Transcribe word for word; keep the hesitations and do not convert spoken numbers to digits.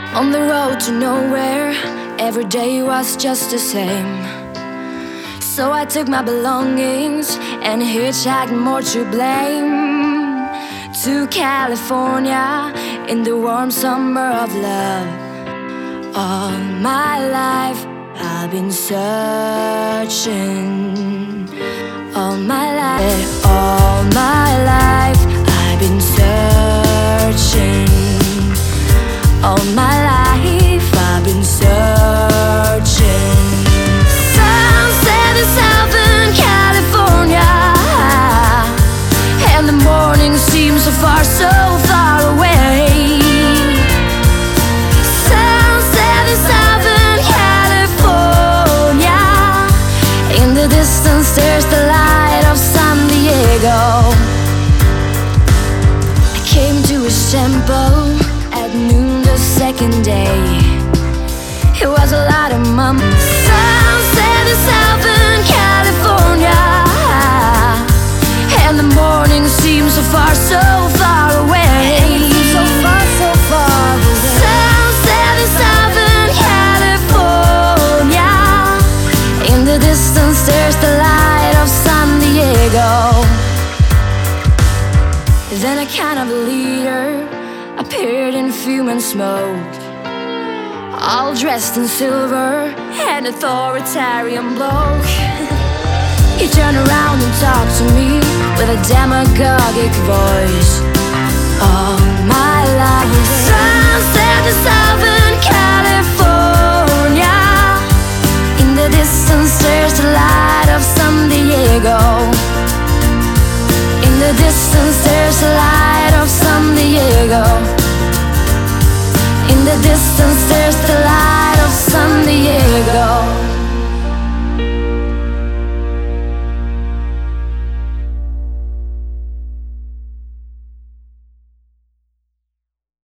On the road to nowhere, every day was just the same. So I took my belongings and hitchhiked, more to blame, to California in the warm summer of love. All my life I've been searching. All my life, all my life I've been searching. All my life I've been searching. Sunset in Southern California, and the morning seems so far, so far away. Sunset in Southern California, in the distance there's the light of San Diego. I came to his temple at noon the second day. It was a lot of mum. Sunset in Southern California, and the morning seems so far, so far away. So far, so far away. Sunset in Southern California, in the distance there's the light of San Diego. Then a kind of leader appeared in fume and smoke, all dressed in silver, an authoritarian bloke. He turned around and talked to me with a demagogic voice.